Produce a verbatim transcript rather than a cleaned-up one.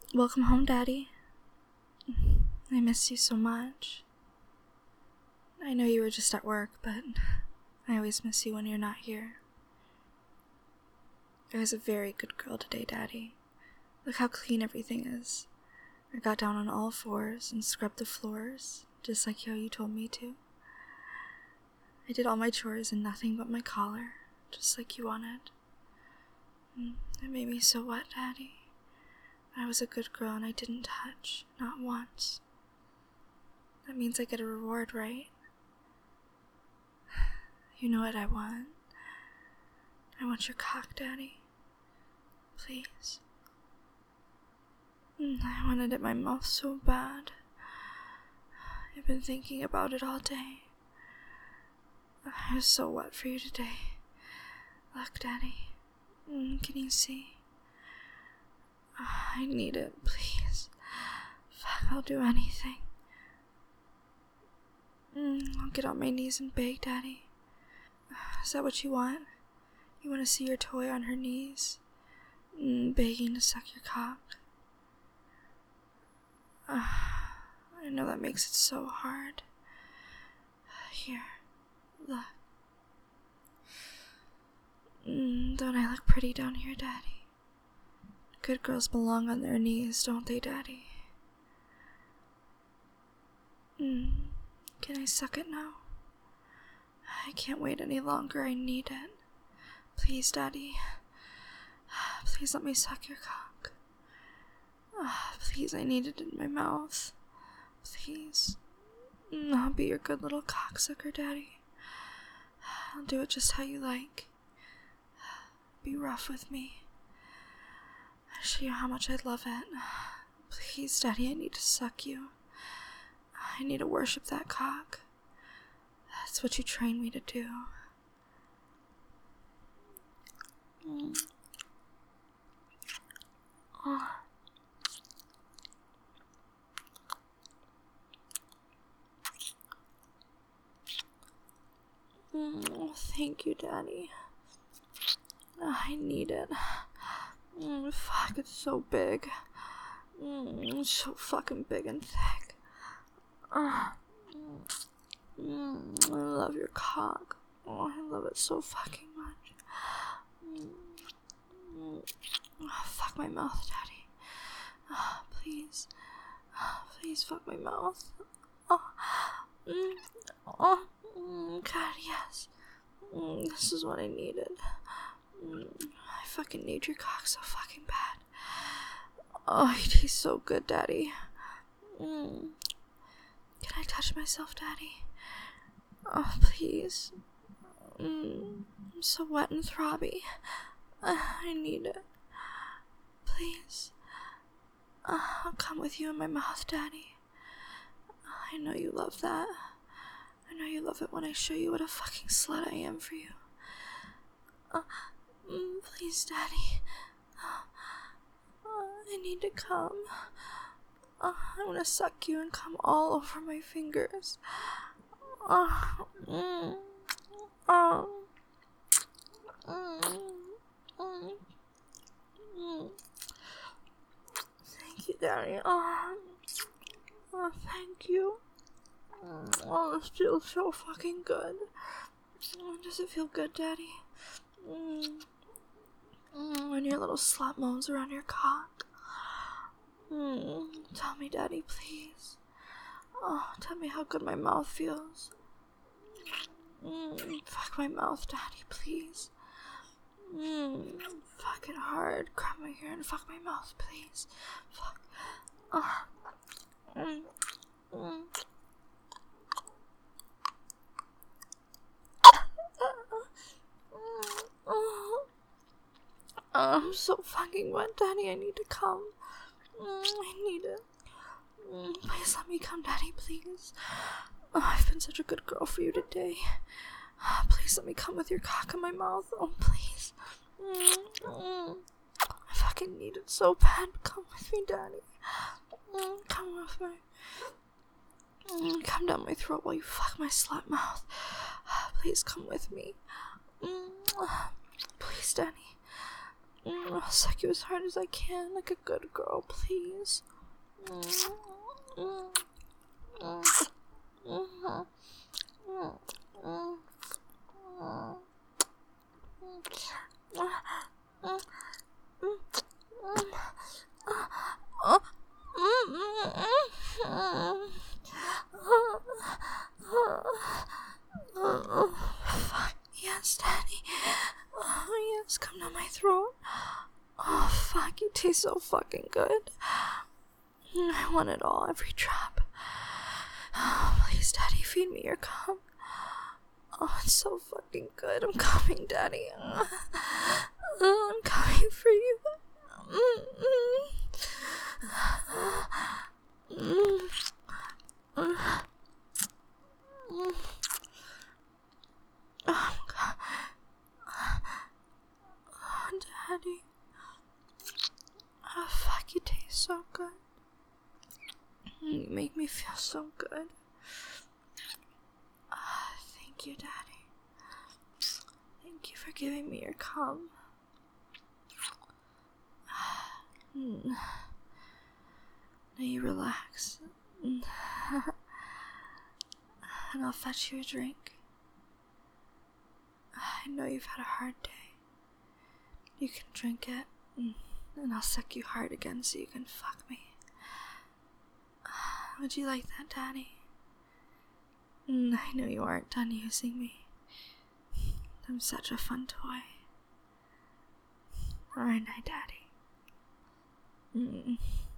Welcome home, Daddy. I miss you so much. I know you were just at work, but I always miss you when you're not here. I was a very good girl today, Daddy. Look how clean everything is. I got down on all fours and scrubbed the floors, just like how you told me to. I did all my chores and nothing but my collar, just like you wanted. It made me so wet, Daddy. I was a good girl and I didn't touch, not once. That means I get a reward, right? You know what I want. I want your cock, Daddy. Please. I wanted it in my mouth so bad. I've been thinking about it all day. I was so wet for you today. Look, Daddy. Can you see? I need it, please. Fuck, I'll do anything. I'll get on my knees and beg, Daddy. Is that what you want? You want to see your toy on her knees? Begging to suck your cock? Uh, I know that makes it so hard. Here, look. Don't I look pretty down here, Daddy? Good girls belong on their knees, don't they, Daddy? Mm. Can I suck it now? I can't wait any longer, I need it. Please, Daddy. Please let me suck your cock. Please, I need it in my mouth. Please. I'll be your good little cocksucker, Daddy. I'll do it just how you like. Be rough with me. I'll show you how much I love it. Please, Daddy, I need to suck you. I need to worship that cock. That's what you trained me to do. Mm. Oh. Mm, thank you, Daddy. I need it. Mm, fuck, it's so big. Mm, it's so fucking big and thick. Uh, mm, I love your cock. Oh, I love it so fucking much. Mm, mm, oh, fuck my mouth, Daddy. Oh, please. Oh, please fuck my mouth. Oh, mm, oh mm, God, yes. Mm, this is what I needed. Mm, I fucking need your cock so fucking bad. Oh, it tastes so good, Daddy. Mm. Can I touch myself, Daddy? Oh, please. Mm. I'm so wet and throbby. Uh, I need it. Please. Uh, I'll come with you in my mouth, Daddy. I know you love that. I know you love it when I show you what a fucking slut I am for you. Uh, mm, please, Daddy. Uh, uh, I need to come. Uh, I want to suck you and come all over my fingers. Uh, mm, uh, mm, mm, mm. Thank you, Daddy. Oh, oh thank you. Oh, this feels so fucking good. Does it feel good, Daddy? Mm. Mm, when your little slut moans around your cock. Mm. Tell me, Daddy, please. Oh, tell me how good my mouth feels. Mm. Fuck my mouth, Daddy, please. Mm. Fuck it hard. Grab my hair and fuck my mouth, please. Fuck. Oh. Mm. Mm. Oh, I'm so fucking wet, Daddy. I need to come. Mm, I need it. Mm, please let me come, Daddy, please. Oh, I've been such a good girl for you today. Please let me come with your cock in my mouth. Oh, please. Mm, mm. I fucking need it so bad. Come with me, Daddy. Mm, come with me. Mm, come down my throat while you fuck my slut mouth. Please come with me. Mm, please, Daddy. Mm, I'll suck you as hard as I can, like a good girl, please. Mm, mm, mm, mm, mm, mm, mm. Fuck. Yes, Daddy. Oh, yes, come down my throat. Oh, fuck, you taste so fucking good. I want it all, every drop. Oh, please, Daddy, feed me your cum. Oh, it's so fucking good. I'm coming, Daddy. Oh, I'm coming for you. Oh, God. Oh, Daddy. Oh, fuck, you taste so good. You make me feel so good. Oh, thank you, Daddy. Thank you for giving me your cum. Mm. Now you relax. Mm. And I'll fetch you a drink. I know you've had a hard day. You can drink it, mm, and I'll suck you hard again so you can fuck me. Would you like that, Daddy? Mm, I know you aren't done using me. I'm such a fun toy. Aren't I, Daddy? Mm.